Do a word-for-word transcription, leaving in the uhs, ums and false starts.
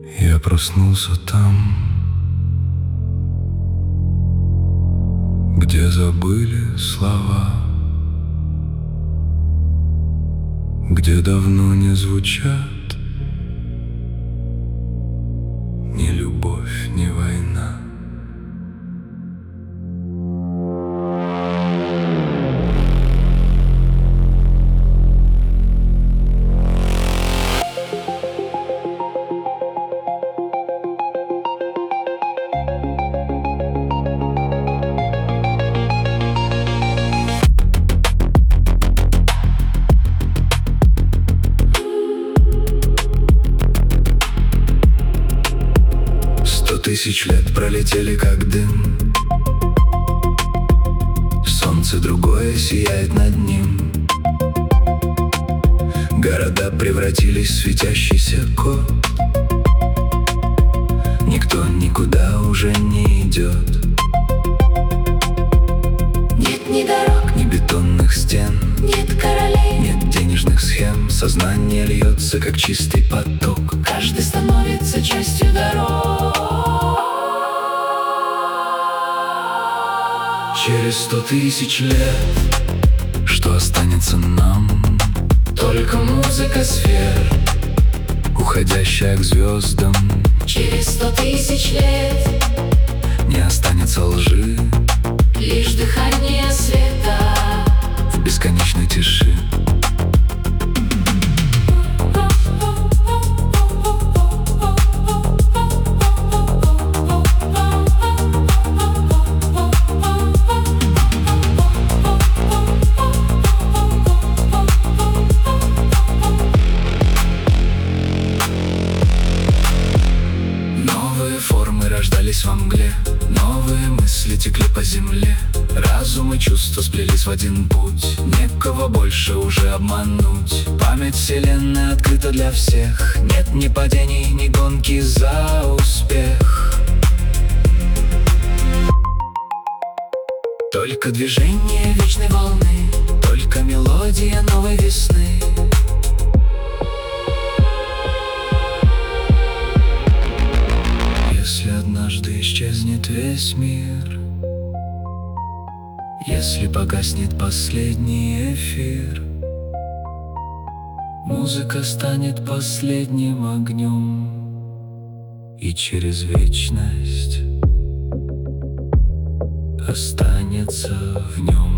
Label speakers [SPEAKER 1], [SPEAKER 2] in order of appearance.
[SPEAKER 1] Я проснулся там, где забыли слова, где давно не звучат ни любовь, ни война. Сто тысяч лет пролетели как дым, солнце другое сияет над ним. Города превратились в светящийся код. Никто никуда уже не идет.
[SPEAKER 2] Нет ни дорог,
[SPEAKER 1] Ни бетонных стен,
[SPEAKER 2] нет королей,
[SPEAKER 1] нет денежных схем. Сознание льется, как чистый поток.
[SPEAKER 2] каждый становится частью дорог.
[SPEAKER 1] Через сто тысяч лет что останется нам?
[SPEAKER 2] Только музыка сфер.
[SPEAKER 1] Уходящая к звездам.
[SPEAKER 2] Через сто тысяч лет
[SPEAKER 1] Не останется лжи
[SPEAKER 2] лишь дыхание света.
[SPEAKER 1] в бесконечной тиши. Новые формы рождались во мгле, новые мысли текли по земле. Разум и чувства сплелись в один путь, некого больше уже обмануть. Память вселенной открыта для всех, нет ни падений, ни гонки за успех. Только движение вечной волны, только мелодия новой весны. Если однажды исчезнет весь мир, если погаснет последний эфир, музыка станет последним огнем, и через вечность останется в нем.